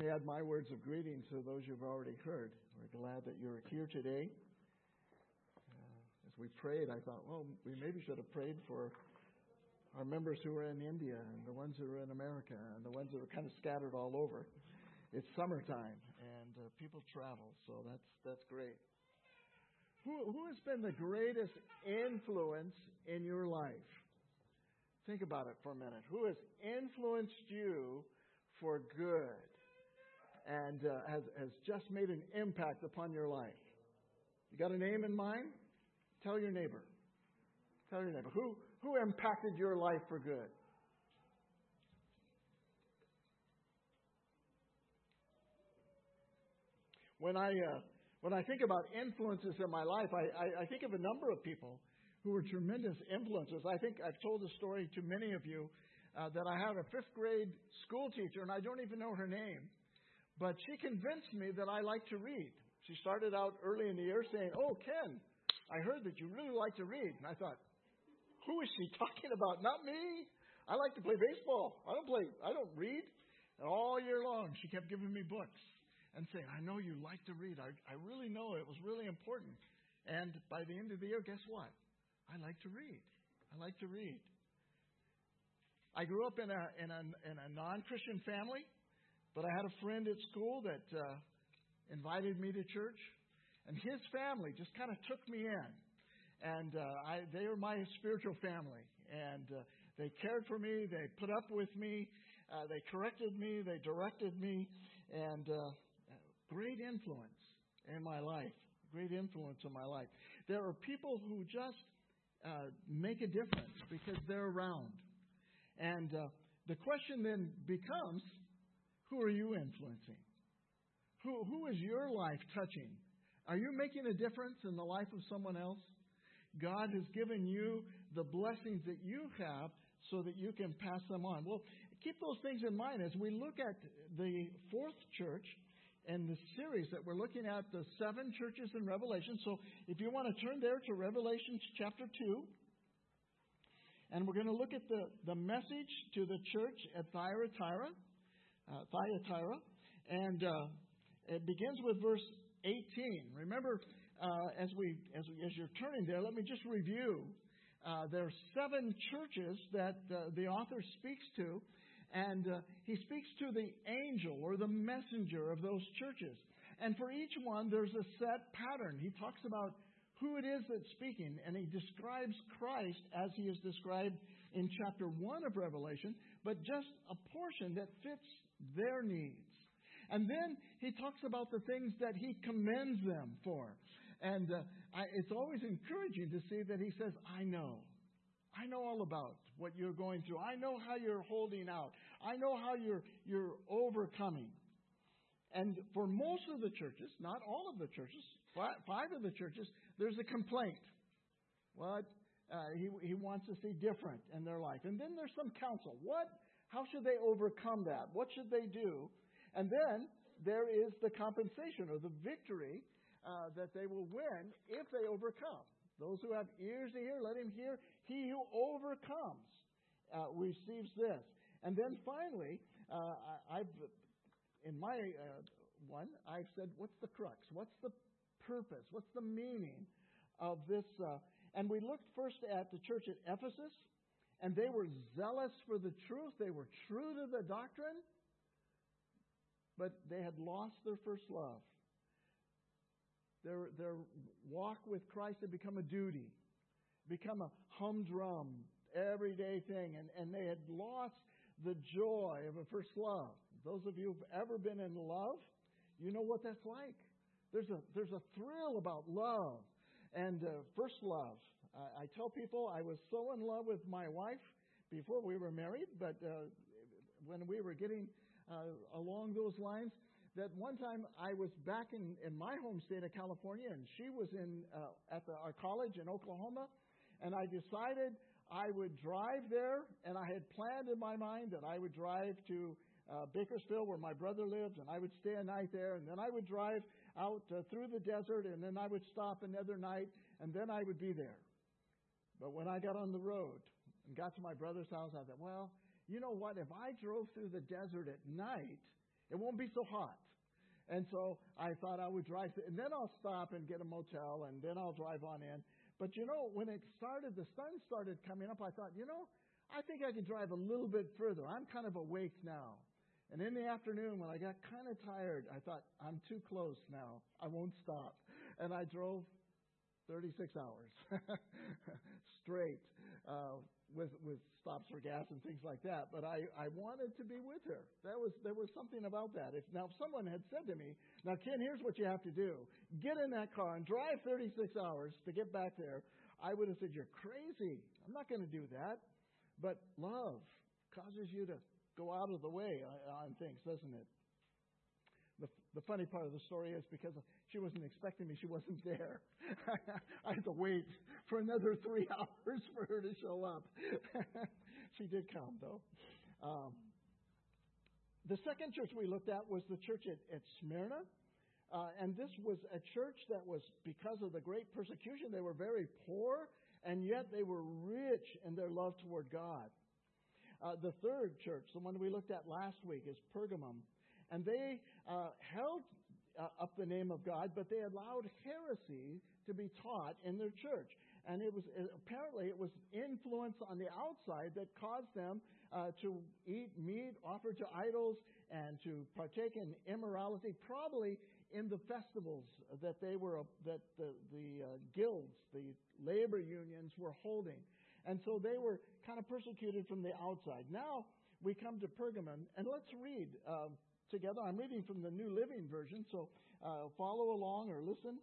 Let me add my words of greeting to those you've already heard. We're glad that you're here today. As we prayed, I thought, well, we maybe should have prayed for our members who are in India and the ones who are in America and the ones that are kind of scattered all over. It's summertime and people travel, so that's great. Who has been the greatest influence in your life? Think about it for a minute. Who has influenced you for good and has just made an impact upon your life? You got a name in mind? Tell your neighbor. Tell your neighbor. Who impacted your life for good? When I think about influences in my life, I think of a number of people who were tremendous influences. I think I've told a story to many of you that I had a fifth grade school teacher, and I don't even know her name, but she convinced me that I like to read. She started out early in the year saying, "Oh, Ken, I heard that you really like to read." And I thought, who is she talking about? Not me. I like to play baseball. I don't read. And all year long, she kept giving me books and saying, "I know you like to read. I really know it was really important." And by the end of the year, guess what? I like to read. I like to read. I grew up in a non-Christian family, but I had a friend at school that invited me to church, and his family just kind of took me in, and they were my spiritual family, and they cared for me, they put up with me, they corrected me, they directed me, and great influence in my life. Great influence in my life. There are people who just make a difference because they're around. And the question then becomes, who are you influencing? Who is your life touching? Are you making a difference in the life of someone else? God has given you the blessings that you have so that you can pass them on. Well, keep those things in mind as we look at the fourth church and the series that we're looking at, the 7 churches in Revelation. So if you want to turn there to Revelation chapter 2, and we're going to look at the message to the church at Thyatira. And it begins with verse 18. Remember, as you're turning there, let me just review. There are 7 churches that the author speaks to. And he speaks to the angel or the messenger of those churches. And for each one, there's a set pattern. He talks about who it is that's speaking, and he describes Christ as he is described in chapter 1 of Revelation, but just a portion that fits their needs. And then he talks about the things that he commends them for. And it's always encouraging to see that he says, I know all about what you're going through. I know how you're holding out. I know how you're overcoming. And for most of the churches, not all of the churches, 5 of the churches, there's a complaint. What? He wants to see different in their life. And then there's some counsel. How should they overcome that? What should they do? And then there is the compensation or the victory that they will win if they overcome. Those who have ears to hear, let him hear. He who overcomes receives this. And then finally, in my one, I've said, what's the crux? What's the purpose? What's the meaning of this? And we looked first at the church at Ephesus, and they were zealous for the truth. They were true to the doctrine, but they had lost their first love. Their walk with Christ had become a duty, become a humdrum, everyday thing, and they had lost the joy of a first love. Those of you who've ever been in love, you know what that's like. There's a thrill about love and first love. I tell people I was so in love with my wife before we were married, but when we were getting along those lines, that one time I was back in my home state of California, and she was at our college in Oklahoma, and I decided I would drive there, and I had planned in my mind that I would drive to Bakersfield, where my brother lived, and I would stay a night there, and then I would drive out through the desert, and then I would stop another night, and then I would be there. But when I got on the road and got to my brother's house, I thought, well, you know what? If I drove through the desert at night, It won't be so hot. And so I thought I would drive, and then I'll stop and get a motel, and then I'll drive on in. But when it started, the sun started coming up, I thought, I think I can drive a little bit further. I'm kind of awake now. And in the afternoon, when I got kind of tired, I thought, I'm too close now. I won't stop. And I drove 36 hours straight with stops for gas and things like that. But I wanted to be with her. There was something about that. If someone had said to me, now, Ken, here's what you have to do. Get in that car and drive 36 hours to get back there. I would have said, you're crazy. I'm not going to do that. But love causes you to go out of the way on things, doesn't it? The funny part of the story is because she wasn't expecting me, she wasn't there. I had to wait for another 3 hours for her to show up. She did come, though. The second church we looked at was the church at Smyrna. And this was a church that was, because of the great persecution, they were very poor, and yet they were rich in their love toward God. The third church, the one we looked at last week, is Pergamum. And they held up the name of God, but they allowed heresy to be taught in their church. And apparently it was influence on the outside that caused them to eat meat offered to idols and to partake in immorality, probably in the festivals that the guilds, the labor unions were holding. And so they were kind of persecuted from the outside. Now we come to Pergamum, and let's read together. I'm reading from the New Living Version, so follow along or listen.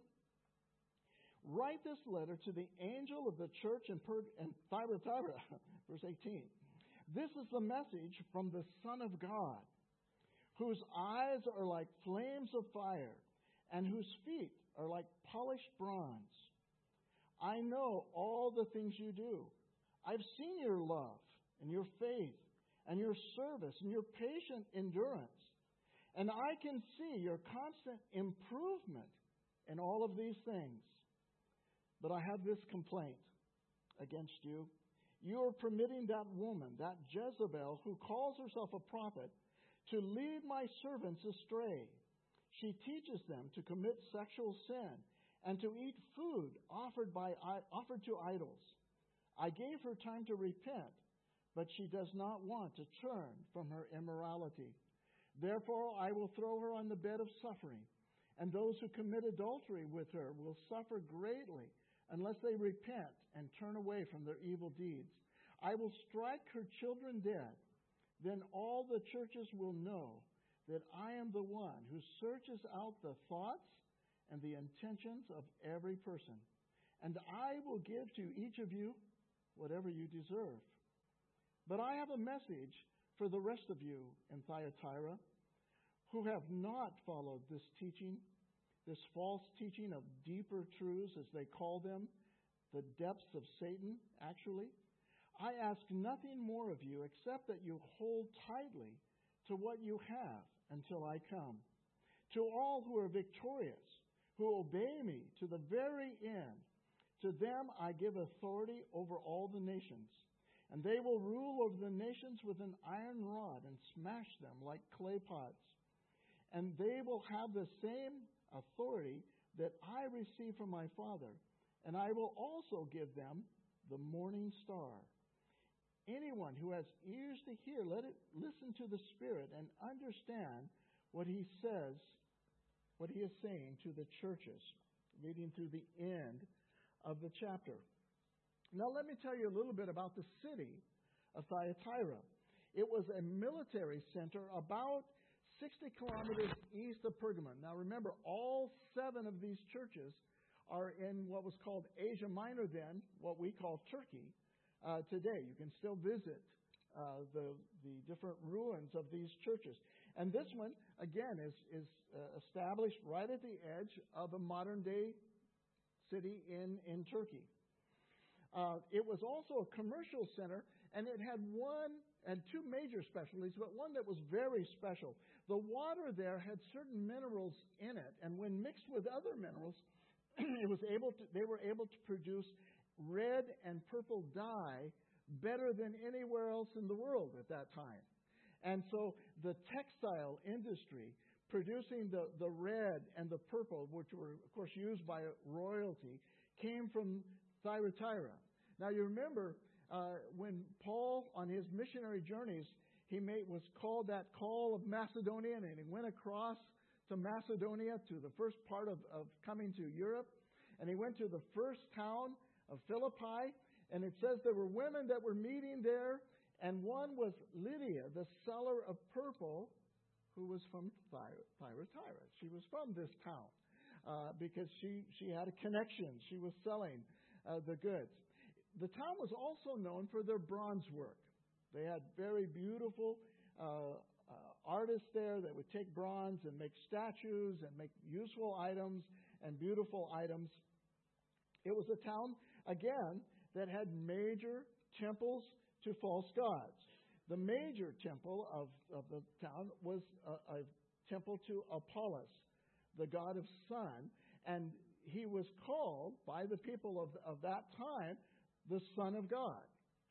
Write this letter to the angel of the church in Thyatira, verse 18. This is the message from the Son of God, whose eyes are like flames of fire, and whose feet are like polished bronze. I know all the things you do. I've seen your love and your faith and your service and your patient endurance. And I can see your constant improvement in all of these things. But I have this complaint against you. You are permitting that woman, that Jezebel, who calls herself a prophet, to lead my servants astray. She teaches them to commit sexual sin and to eat food offered to idols. I gave her time to repent, but she does not want to turn from her immorality. Therefore, I will throw her on the bed of suffering, and those who commit adultery with her will suffer greatly unless they repent and turn away from their evil deeds. I will strike her children dead. Then all the churches will know that I am the one who searches out the thoughts and the intentions of every person. And I will give to each of you whatever you deserve. But I have a message for the rest of you in Thyatira who have not followed this teaching, this false teaching of deeper truths, as they call them, the depths of Satan, actually. I ask nothing more of you except that you hold tightly to what you have until I come. To all who are victorious, who obey me to the very end, to them I give authority over all the nations. And they will rule over the nations with an iron rod and smash them like clay pots. And they will have the same authority that I received from my Father. And I will also give them the morning star. Anyone who has ears to hear, let it listen to the Spirit and understand what he says, what he is saying to the churches, reading through the end of the chapter. Now let me tell you a little bit about the city of Thyatira. It was a military center about 60 kilometers east of Pergamum. Now remember, all 7 of these churches are in what was called Asia Minor then, what we call Turkey. Today, you can still visit the different ruins of these churches. And this one, again, is established right at the edge of a modern-day city in Turkey. It was also a commercial center, and it had two major specialties, but one that was very special. The water there had certain minerals in it, and when mixed with other minerals, they were able to produce red and purple dye better than anywhere else in the world at that time. And so the textile industry, producing the red and the purple, which were, of course, used by royalty, came from Thyatira. Now, you remember when Paul, on his missionary journeys, was called that call of Macedonia, and he went across to Macedonia, to the first part of coming to Europe. And he went to the first town of Philippi, and it says there were women that were meeting there, and one was Lydia, the seller of purple, who was from Thyatira. She was from this town because she had a connection. She was selling the goods. The town was also known for their bronze work. They had very beautiful artists there that would take bronze and make statues and make useful items and beautiful items. It was a town, again, that had major temples to false gods. The major temple of the town was a temple to Apollos, the god of sun, and he was called by the people of that time the Son of God.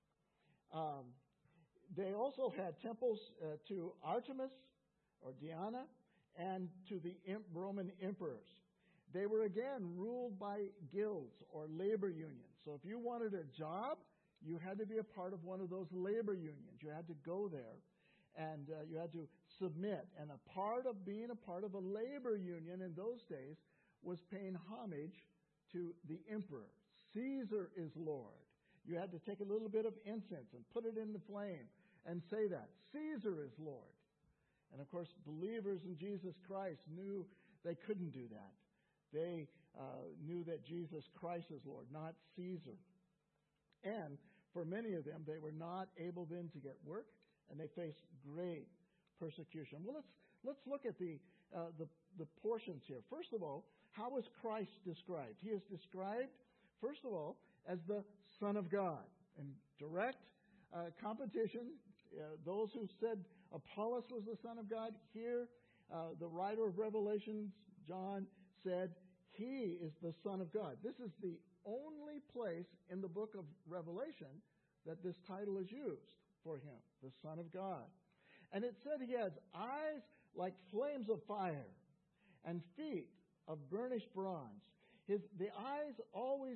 They also had temples to Artemis or Diana and to the Roman emperors. They were again ruled by guilds or labor unions. So if you wanted a job, you had to be a part of one of those labor unions. You had to go there and you had to submit. And a part of being a part of a labor union in those days was paying homage to the emperor. Caesar is Lord. You had to take a little bit of incense and put it in the flame and say that. Caesar is Lord. And of course, believers in Jesus Christ knew they couldn't do that. They knew that Jesus Christ is Lord, not Caesar. And for many of them, they were not able then to get work, and they faced great persecution. Well, let's look at the portions here. First of all, how is Christ described? He is described, first of all, as the Son of God. In direct competition, those who said Apollos was the Son of God, here the writer of Revelation, John, said he is the Son of God. This is the only place in the book of Revelation that this title is used for him, the Son of God. And it said he has eyes like flames of fire and feet of burnished bronze. The eyes always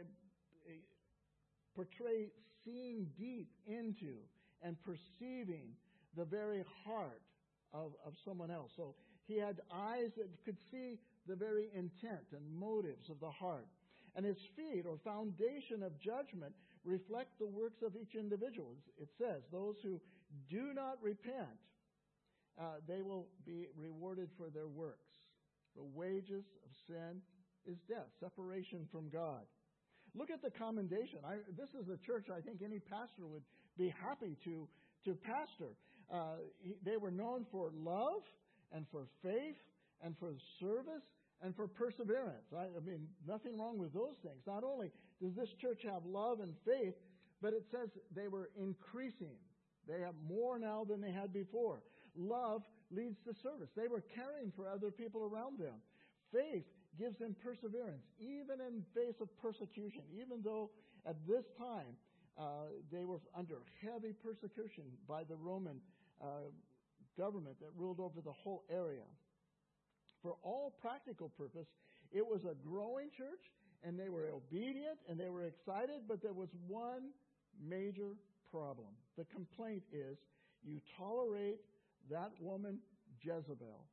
portray seeing deep into and perceiving the very heart of someone else. So he had eyes that could see the very intent and motives of the heart. And his feet, or foundation of judgment, reflect the works of each individual. It says, those who do not repent, they will be rewarded for their works. The wages of sin is death, separation from God. Look at the commendation. This is a church I think any pastor would be happy to pastor. They were known for love and for faith and for service and for perseverance. I mean, nothing wrong with those things. Not only does this church have love and faith, but it says they were increasing. They have more now than they had before. Love leads to service. They were caring for other people around them. Faith gives them perseverance, even in face of persecution, even though at this time they were under heavy persecution by the Roman government that ruled over the whole area. For all practical purpose, it was a growing church, and they were obedient, and they were excited, but there was one major problem. The complaint is, you tolerate that woman, Jezebel.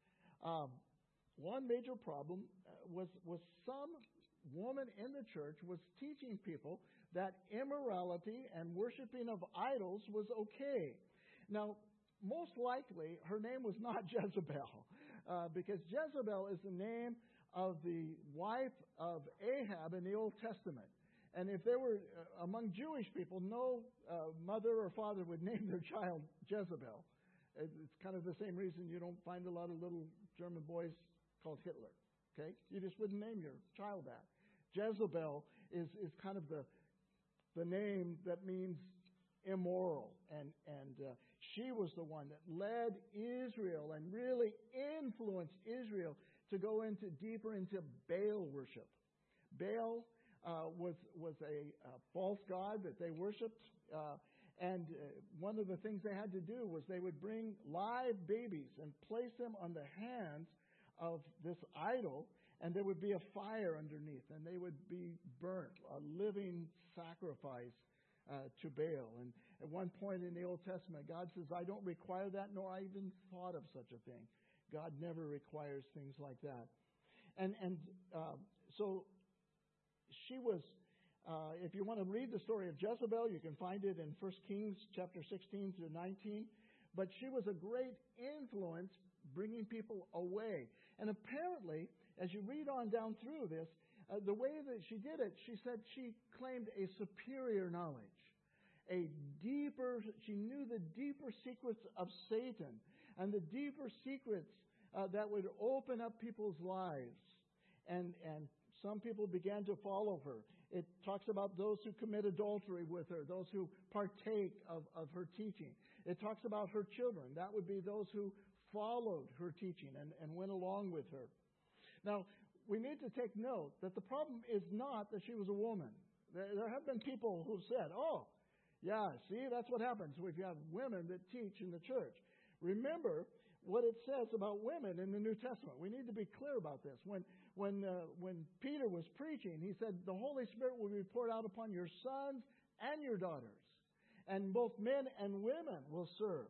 One major problem was some woman in the church was teaching people that immorality and worshiping of idols was okay. Now, most likely, her name was not Jezebel, because Jezebel is the name of the wife of Ahab in the Old Testament. And if there were, among Jewish people, no mother or father would name their child Jezebel. It's kind of the same reason you don't find a lot of little German boys called Hitler. Okay? You just wouldn't name your child that. Jezebel is kind of the name that means immoral. And she was the one that led Israel and really influenced Israel to go deeper into Baal worship. Baal was a false god that they worshipped, And one of the things they had to do was they would bring live babies and place them on the hands of this idol, and there would be a fire underneath, and they would be burnt, a living sacrifice to Baal. And at one point in the Old Testament, God says, I don't require that, nor I even thought of such a thing. God never requires things like that. And so she was, if you want to read the story of Jezebel, you can find it in 1 Kings chapter 16 through 19. But she was a great influence bringing people away. And apparently, as you read on down through this, the way that she did it, she said she claimed a superior knowledge. She knew the deeper secrets of Satan and the deeper secrets that would open up people's lives. And some people began to follow her. It talks about those who commit adultery with her, those who partake of her teaching. It talks about her children. That would be those who followed her teaching and went along with her. Now, we need to take note that the problem is not that she was a woman. There have been people who said, oh, yeah, see, that's what happens if you have women that teach in the church. Remember what it says about women in the New Testament. We need to be clear about this. When Peter was preaching, he said, the Holy Spirit will be poured out upon your sons and your daughters, and both men and women will serve.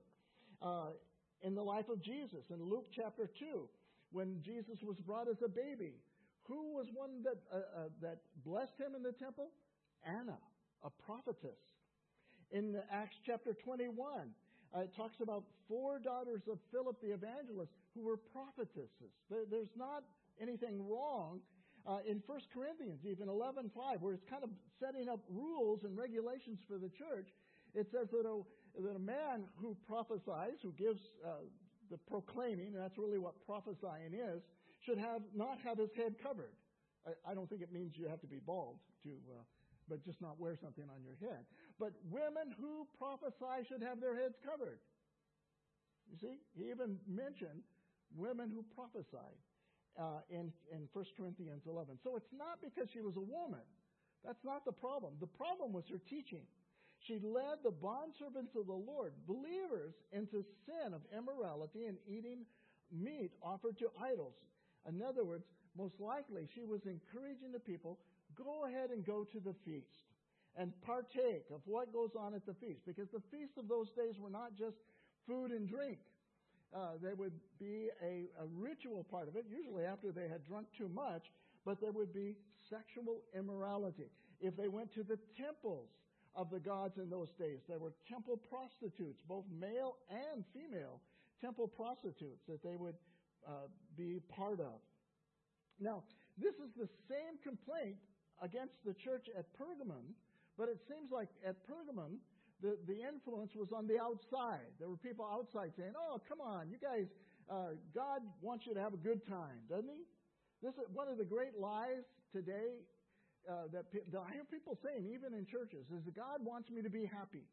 In the life of Jesus, in Luke chapter 2, when Jesus was brought as a baby, who was one that blessed him in the temple? Anna, a prophetess. In Acts chapter 21, it talks about 4 daughters of Philip the evangelist who were prophetesses. There's not anything wrong in 1 Corinthians, even 11:5, where it's kind of setting up rules and regulations for the church. It says that a man who prophesies, who gives the proclaiming, and that's really what prophesying is, should not have his head covered. I don't think it means you have to be bald but just not wear something on your head. But women who prophesy should have their heads covered. You see, he even mentioned women who prophesied in 1 Corinthians 11. So it's not because she was a woman. That's not the problem. The problem was her teaching. She led the bondservants of the Lord, believers, into sin of immorality and eating meat offered to idols. In other words, most likely she was encouraging the people, go ahead and go to the feast and partake of what goes on at the feast. Because the feasts of those days were not just food and drink. There would be a ritual part of it, usually after they had drunk too much, but there would be sexual immorality. If they went to the temples of the gods in those days, there were temple prostitutes, both male and female temple prostitutes that they would be part of. Now, this is the same complaint against the church at Pergamum, but it seems like at Pergamum, the influence was on the outside. There were people outside saying, oh, come on, you guys, God wants you to have a good time, doesn't he? This is one of the great lies today that I hear people saying, even in churches, is that God wants me to be happy.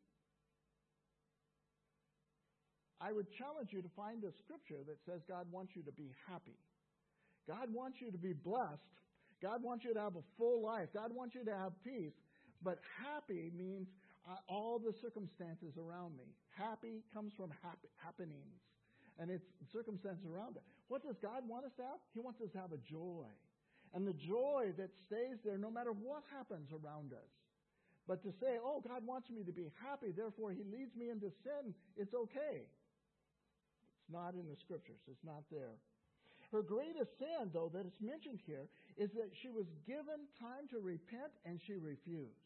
I would challenge you to find a scripture that says God wants you to be happy. God wants you to be blessed. God wants you to have a full life. God wants you to have peace. But happy means all the circumstances around me. Happy comes from happenings. And it's circumstances around it. What does God want us to have? He wants us to have a joy. And the joy that stays there no matter what happens around us. But to say, oh, God wants me to be happy, therefore He leads me into sin, it's okay. It's not in the scriptures. It's not there. Her greatest sin, though, that is mentioned here, is that she was given time to repent and she refused.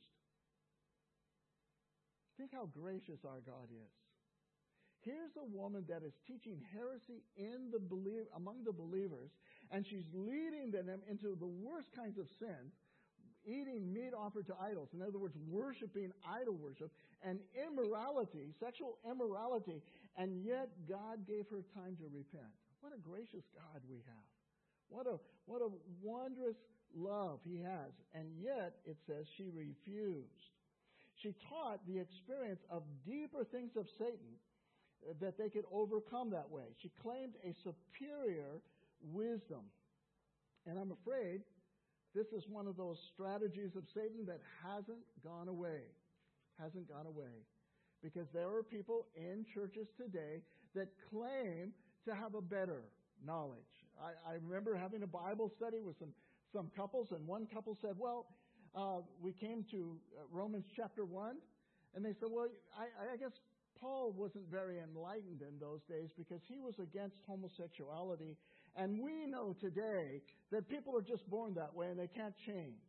Think how gracious our God is. Here's a woman that is teaching heresy among the believers, and she's leading them into the worst kinds of sins, eating meat offered to idols. In other words, worshiping idol worship and immorality, sexual immorality, and yet God gave her time to repent. What a gracious God we have. What a wondrous love He has. And yet, it says, she refused. She taught the experience of deeper things of Satan that they could overcome that way. She claimed a superior wisdom. And I'm afraid this is one of those strategies of Satan that hasn't gone away. Hasn't gone away. because there are people in churches today that claim to have a better knowledge. I remember having a Bible study with some couples, and one couple said, well, we came to Romans chapter 1, and they said, well, I guess Paul wasn't very enlightened in those days because he was against homosexuality, and we know today that people are just born that way and they can't change.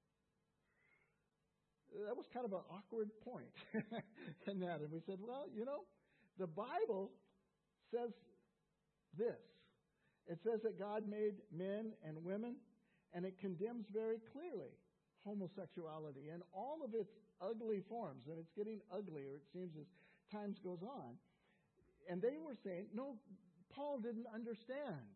That was kind of an awkward point in that. And we said, well, the Bible says this. It says that God made men and women, and it condemns very clearly homosexuality in all of its ugly forms. And it's getting uglier, it seems, as times goes on. And they were saying, no, Paul didn't understand.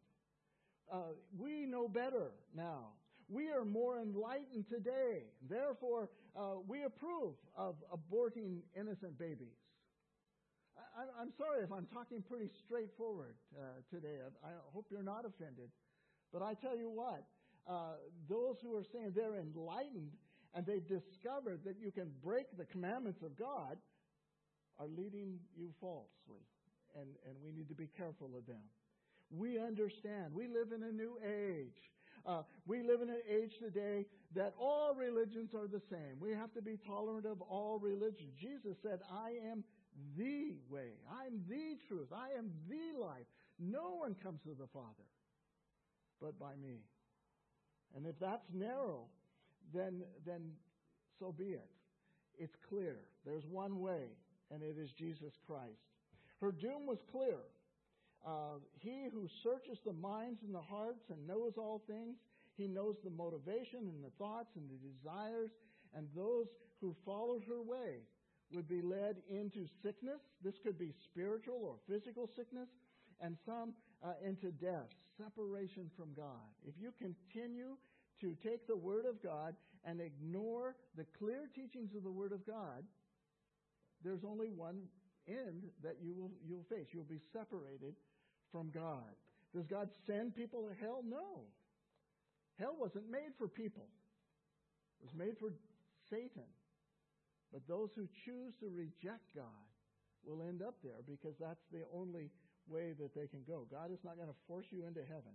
We know better now. We are more enlightened today. Therefore, we approve of aborting innocent babies. I'm sorry if I'm talking pretty straightforward today. I hope you're not offended. But I tell you what, those who are saying they're enlightened and they've discovered that you can break the commandments of God are leading you falsely. And we need to be careful of them. We understand. We live in a new age. We live in an age today that all religions are the same. We have to be tolerant of all religions. Jesus said, I am the way. I'm the truth. I am the life. No one comes to the Father but by me. And if that's narrow, then so be it. It's clear. There's one way, and it is Jesus Christ. Her doom was clear. He who searches the minds and the hearts and knows all things, he knows the motivation and the thoughts and the desires, and those who followed her way would be led into sickness. This could be spiritual or physical sickness, and some into death, separation from God. If you continue to take the Word of God and ignore the clear teachings of the Word of God, there's only one end that you'll face. You'll be separated from God. Does God send people to hell? No. Hell wasn't made for people. It was made for Satan. But those who choose to reject God will end up there because that's the only way that they can go. God is not going to force you into heaven.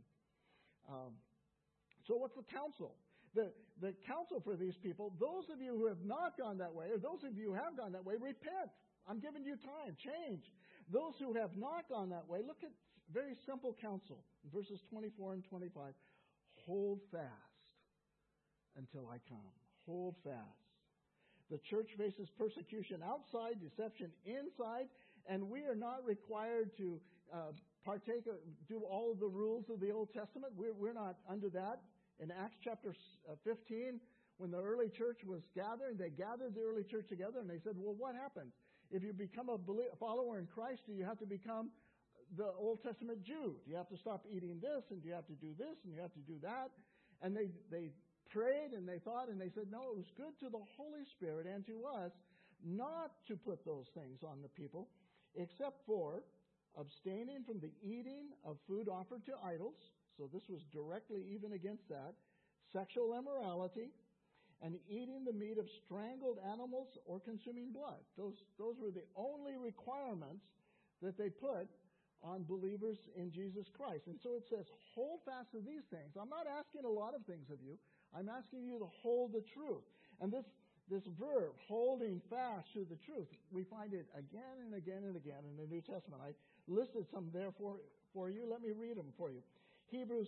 So what's the counsel? The counsel for these people, those of you who have not gone that way, or those of you who have gone that way, repent. I'm giving you time. Change. Those who have not gone that way, look at very simple counsel. Verses 24 and 25. Hold fast until I come. Hold fast. The church faces persecution outside, deception inside, and we are not required to do all of the rules of the Old Testament. We're not under that. In Acts chapter 15, when the early church was gathering, they gathered the early church together and they said, well, what happens? If you become a follower in Christ, do you have to become the Old Testament Jew? Do you have to stop eating this, and do you have to do this, and you have to do that? And they prayed and they thought, and they said, no, it was good to the Holy Spirit and to us not to put those things on the people, except for abstaining from the eating of food offered to idols. So this was directly even against that. Sexual immorality, and eating the meat of strangled animals or consuming blood. Those were the only requirements that they put on believers in Jesus Christ. And so it says, hold fast to these things. I'm not asking a lot of things of you. I'm asking you to hold the truth. And this verb, holding fast to the truth, we find it again and again and again in the New Testament. I listed some there for you. Let me read them for you. Hebrews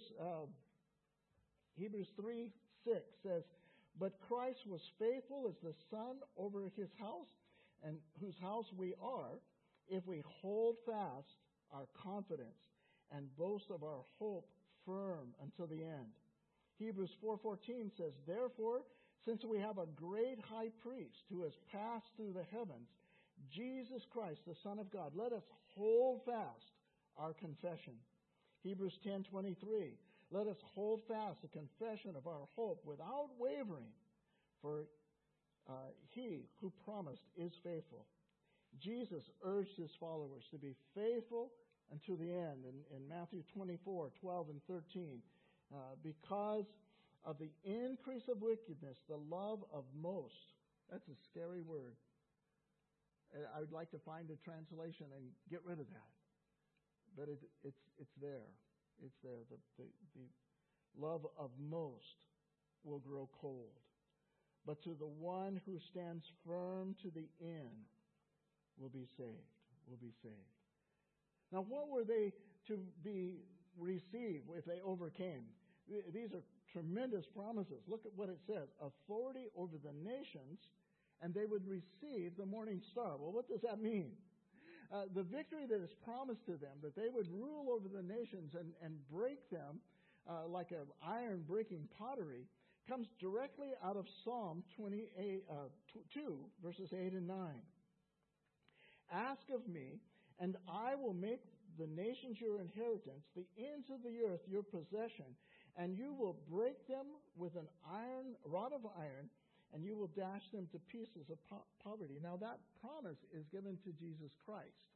3:6 says, but Christ was faithful as the Son over his house, and whose house we are, if we hold fast our confidence and boast of our hope firm until the end. Hebrews 4:14 says, therefore, since we have a great high priest who has passed through the heavens, Jesus Christ, the Son of God, let us hold fast our confession. Hebrews 10:23, let us hold fast the confession of our hope without wavering, for he who promised is faithful. Jesus urged his followers to be faithful until the end in Matthew 24:12 and 13. Because of the increase of wickedness, the love of most, that's a scary word. I would like to find a translation and get rid of that. But it's there. It's there. The love of most will grow cold. But to the one who stands firm to the end will be saved. Will be saved. Now, what were they to be received if they overcame? These are tremendous promises. Look at what it says. Authority over the nations, and they would receive the morning star. Well, what does that mean? The victory that is promised to them, that they would rule over the nations and break them like an iron breaking pottery, comes directly out of Psalm 2, verses 8 and 9. Ask of me, and I will make the nations your inheritance, the ends of the earth your possession, and you will break them with an rod of iron, and you will dash them to pieces of poverty. Now that promise is given to Jesus Christ.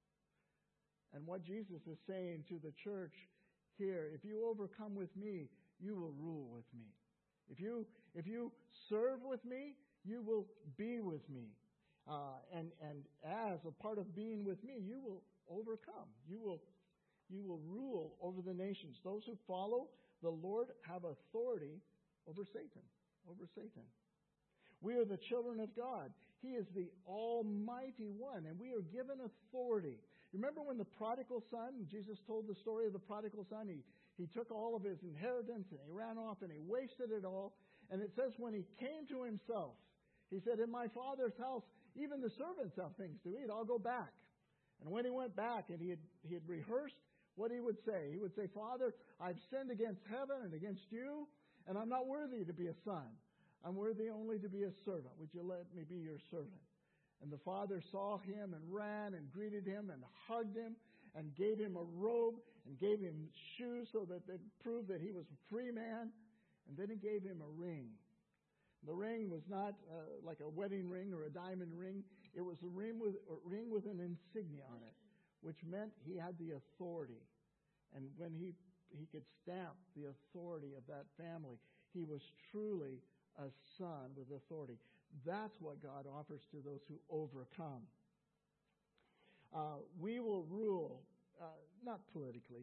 And what Jesus is saying to the church here, if you overcome with me, you will rule with me. If you serve with me, you will be with me. And as a part of being with me, you will overcome. You will rule over the nations. Those who follow the Lord have authority over Satan. Over Satan. We are the children of God. He is the Almighty One, and we are given authority. Remember when the prodigal son, Jesus told the story of the prodigal son, he took all of his inheritance and he ran off and he wasted it all. And it says when he came to himself, he said, in my Father's house, even the servants have things to eat. I'll go back. And when he went back and he had rehearsed what he would say, Father, I've sinned against heaven and against you, and I'm not worthy to be a son. I'm worthy only to be a servant. Would you let me be your servant? And the father saw him and ran and greeted him and hugged him and gave him a robe and gave him shoes so that they proved that he was a free man. And then he gave him a ring. The ring was not like a wedding ring or a diamond ring. It was a ring with an insignia on it, which meant he had the authority. And when he could stamp the authority of that family, he was truly a son with authority. That's what God offers to those who overcome. We will rule, not politically.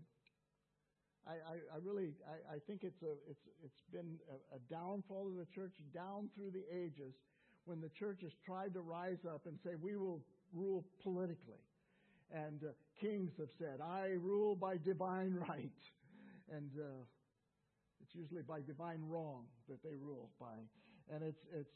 I think it's been a downfall of the church down through the ages when the church has tried to rise up and say we will rule politically. And kings have said, I rule by divine right. And it's usually by divine wrong that they rule by. And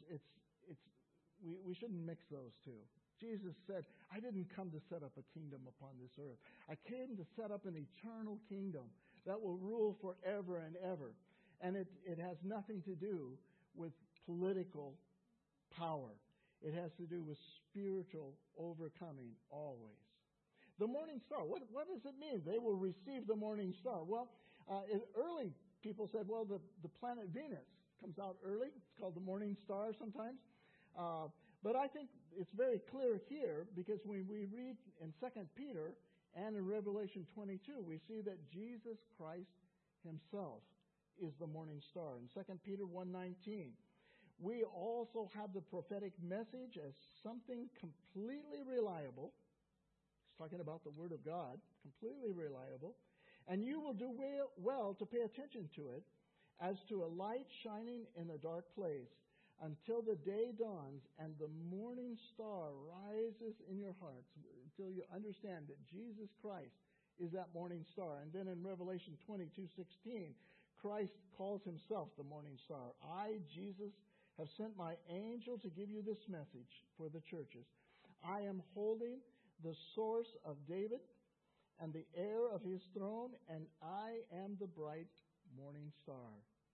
we shouldn't mix those two. Jesus said, I didn't come to set up a kingdom upon this earth. I came to set up an eternal kingdom that will rule forever and ever. And it has nothing to do with political power. It has to do with spiritual overcoming always. The morning star, what does it mean? They will receive the morning star. Well, early people said, well, the planet Venus comes out early. It's called the morning star sometimes. But I think it's very clear here because when we read in 2 Peter and in Revelation 22, we see that Jesus Christ himself is the morning star. In 2 Peter 1:19, we also have the prophetic message as something completely reliable. It's talking about the Word of God, completely reliable. And you will do well to pay attention to it as to a light shining in a dark place until the day dawns and the morning star rises in your hearts, until you understand that Jesus Christ is that morning star. And then in Revelation 22:16, Christ calls himself the morning star. I, Jesus, have sent my angel to give you this message for the churches. I am holding the source of David and the heir of his throne, and I am the bright morning star.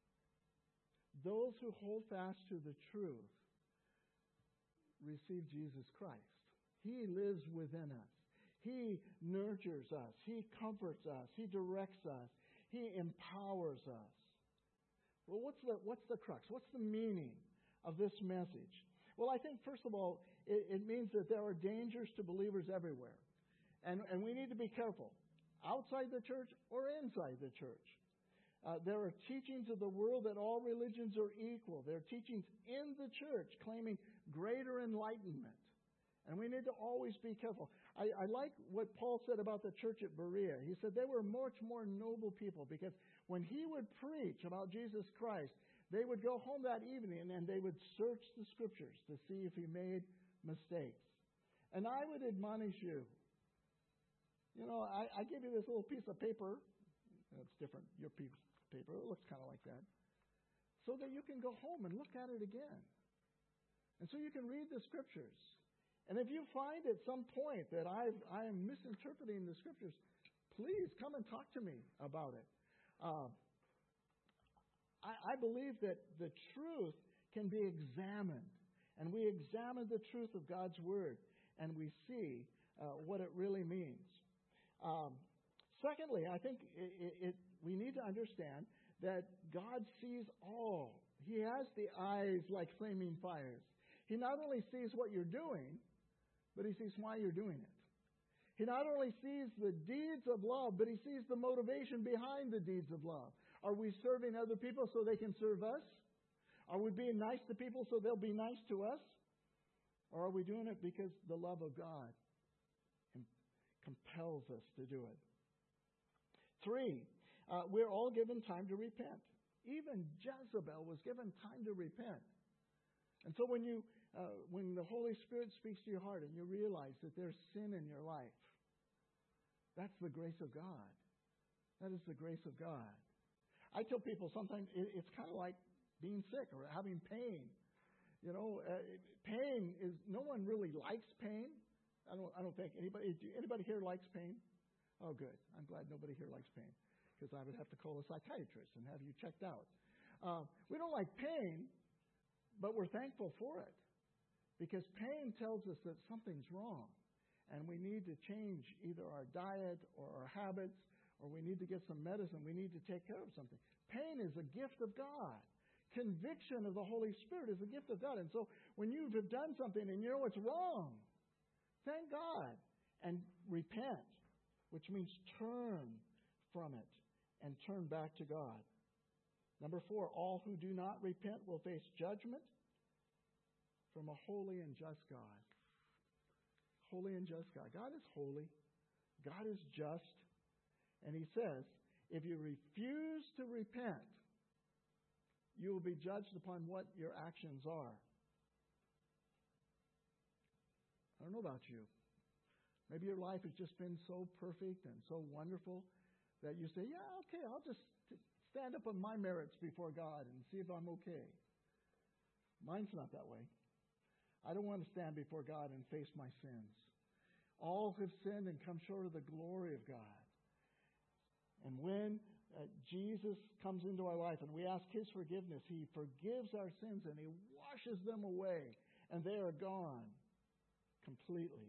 Those who hold fast to the truth receive Jesus Christ. He lives within us. He nurtures us. He comforts us. He directs us. He empowers us. Well, what's the crux? What's the meaning of this message? Well, I think, first of all, it means that there are dangers to believers everywhere. And we need to be careful, outside the church or inside the church. There are teachings of the world that all religions are equal. There are teachings in the church claiming greater enlightenment. And we need to always be careful. I like what Paul said about the church at Berea. He said they were much more noble people because when he would preach about Jesus Christ, they would go home that evening and they would search the Scriptures to see if he made mistakes. And I would admonish you. You know, I give you this little piece of paper. It's different, your piece of paper. It looks kind of like that. So that you can go home and look at it again. And so you can read the Scriptures. And if you find at some point that I am misinterpreting the Scriptures, please come and talk to me about it. I believe that the truth can be examined. And we examine the truth of God's Word. And we see what it really means. Secondly, I think we need to understand that God sees all. He has the eyes like flaming fires. He not only sees what you're doing, but he sees why you're doing it. He not only sees the deeds of love, but he sees the motivation behind the deeds of love. Are we serving other people so they can serve us? Are we being nice to people so they'll be nice to us? Or are we doing it because the love of God compels us to do it? 3, we're all given time to repent. Even Jezebel was given time to repent. And so when the Holy Spirit speaks to your heart and you realize that there's sin in your life, that's the grace of God. That is the grace of God. I tell people sometimes it's kind of like being sick or having pain. You know, pain is, no one really likes pain. I don't think anybody here likes pain? Oh, good. I'm glad nobody here likes pain because I would have to call a psychiatrist and have you checked out. We don't like pain, but we're thankful for it because pain tells us that something's wrong and we need to change either our diet or our habits or we need to get some medicine. We need to take care of something. Pain is a gift of God. Conviction of the Holy Spirit is a gift of God. And so when you have done something and you know it's wrong, thank God and repent, which means turn from it and turn back to God. Number 4, all who do not repent will face judgment from a holy and just God. Holy and just God. God is holy. God is just. And he says, if you refuse to repent, you will be judged upon what your actions are. I don't know about you. Maybe your life has just been so perfect and so wonderful that you say, yeah, okay, I'll just stand up on my merits before God and see if I'm okay. Mine's not that way. I don't want to stand before God and face my sins. All have sinned and come short of the glory of God. And when Jesus comes into our life and we ask his forgiveness, he forgives our sins and he washes them away and they are gone completely.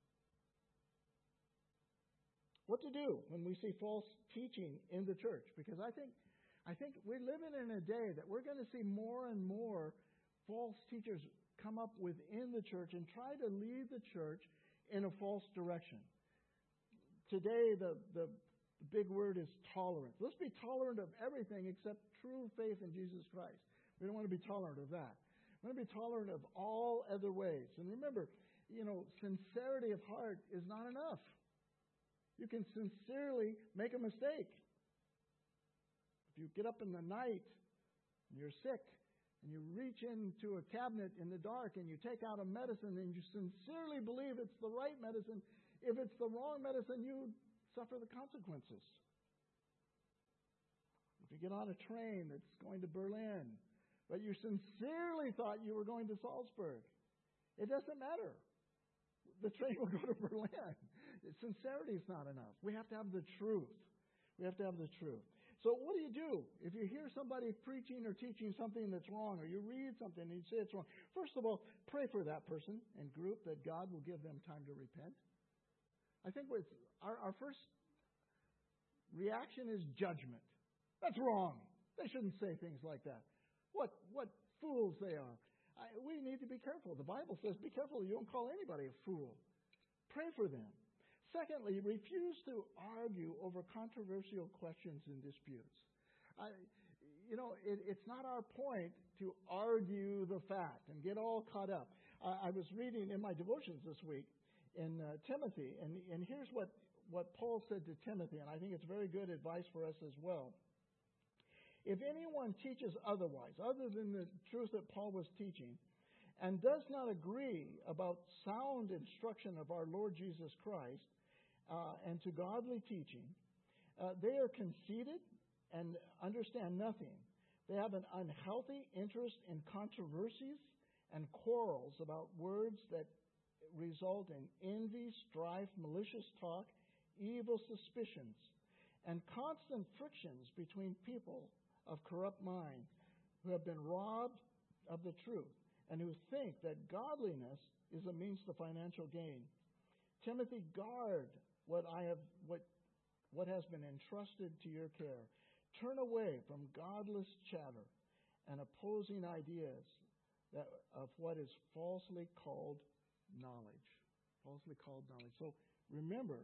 What to do when we see false teaching in the church? Because I think we're living in a day that we're going to see more and more false teachers come up within the church and try to lead the church in a false direction. Today, the big word is tolerance. Let's be tolerant of everything except true faith in Jesus Christ. We don't want to be tolerant of that. We want to be tolerant of all other ways. And remember, sincerity of heart is not enough. You can sincerely make a mistake. If you get up in the night and you're sick and you reach into a cabinet in the dark and you take out a medicine and you sincerely believe it's the right medicine, if it's the wrong medicine, you suffer the consequences. If you get on a train that's going to Berlin, but you sincerely thought you were going to Salzburg, it doesn't matter. The train will go to Berlin. Sincerity is not enough. We have to have the truth. We have to have the truth. So what do? If you hear somebody preaching or teaching something that's wrong, or you read something and you say it's wrong, first of all, pray for that person and group that God will give them time to repent. I think our first reaction is judgment. That's wrong. They shouldn't say things like that. What fools they are. We need to be careful. The Bible says, be careful you don't call anybody a fool. Pray for them. Secondly, refuse to argue over controversial questions and disputes. It's not our point to argue the fact and get all caught up. I was reading in my devotions this week in Timothy, and here's what Paul said to Timothy, and I think it's very good advice for us as well. If anyone teaches otherwise, other than the truth that Paul was teaching, and does not agree about sound instruction of our Lord Jesus Christ and to godly teaching, they are conceited and understand nothing. They have an unhealthy interest in controversies and quarrels about words that result in envy, strife, malicious talk, evil suspicions, and constant frictions between people of corrupt mind who have been robbed of the truth and who think that godliness is a means to financial gain. Timothy, guard what has been entrusted to your care. Turn away from godless chatter and opposing ideas of what is falsely called knowledge. Falsely called knowledge. So remember,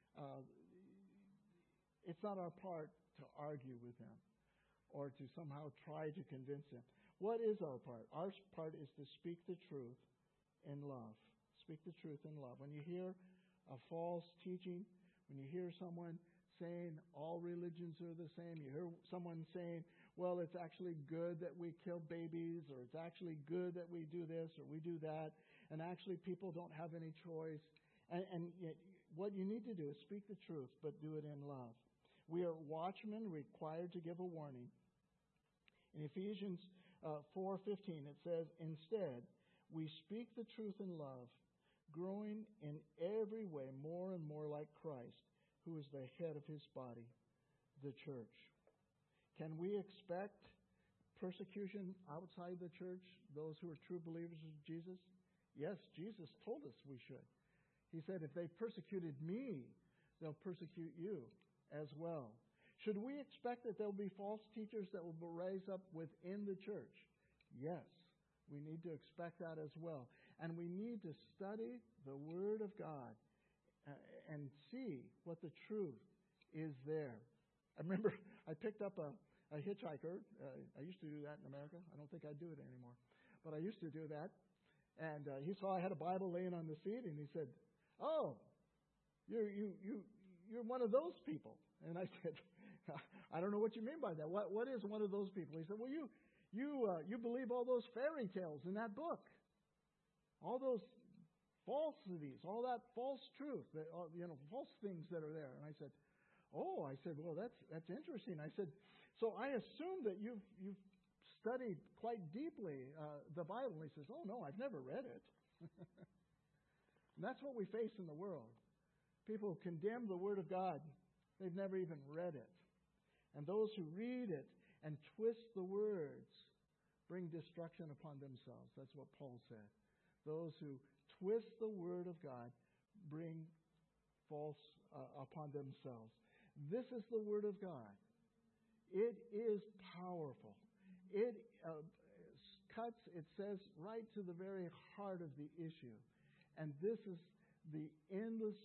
it's not our part to argue with them or to somehow try to convince them. What is our part? Our part is to speak the truth in love. Speak the truth in love. When you hear a false teaching, when you hear someone saying all religions are the same, you hear someone saying, well, it's actually good that we kill babies, or it's actually good that we do this or we do that, and actually people don't have any choice. And what you need to do is speak the truth, but do it in love. We are watchmen required to give a warning. In Ephesians 4:15, it says, instead, we speak the truth in love, growing in every way more and more like Christ, who is the head of his body, the church. Can we expect persecution outside the church, those who are true believers of Jesus? Yes, Jesus told us we should. He said, if they persecuted me, they'll persecute you as well. Should we expect that there will be false teachers that will rise up within the church? Yes, we need to expect that as well. And we need to study the Word of God and see what the truth is there. I remember I picked up a hitchhiker. I used to do that in America. I don't think I do it anymore. But I used to do that. And he saw I had a Bible laying on the seat, and he said, "Oh, you're one of those people." And I said, "I don't know what you mean by that. What is one of those people?" He said, "Well, you believe all those fairy tales in that book, all those falsities, all that false truth, false things that are there." And I said, "Oh," I said, "well, that's interesting." I said, "So I assume that you've studied quite deeply the Bible." And he says, "Oh no, I've never read it." And that's what we face in the world. People condemn the Word of God. They've never even read it. And those who read it and twist the words bring destruction upon themselves. That's what Paul said. Those who twist the Word of God bring false upon themselves. This is the Word of God. It is powerful. It cuts, it says, right to the very heart of the issue. And this is the endless,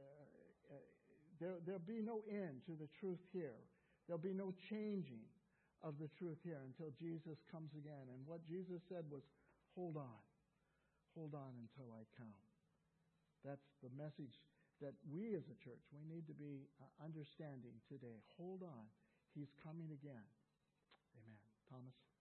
there'll be no end to the truth here. There'll be no changing of the truth here until Jesus comes again. And what Jesus said was, hold on. Hold on until I come. That's the message that we as a church, we need to be understanding today. Hold on. He's coming again. Amen. Thomas?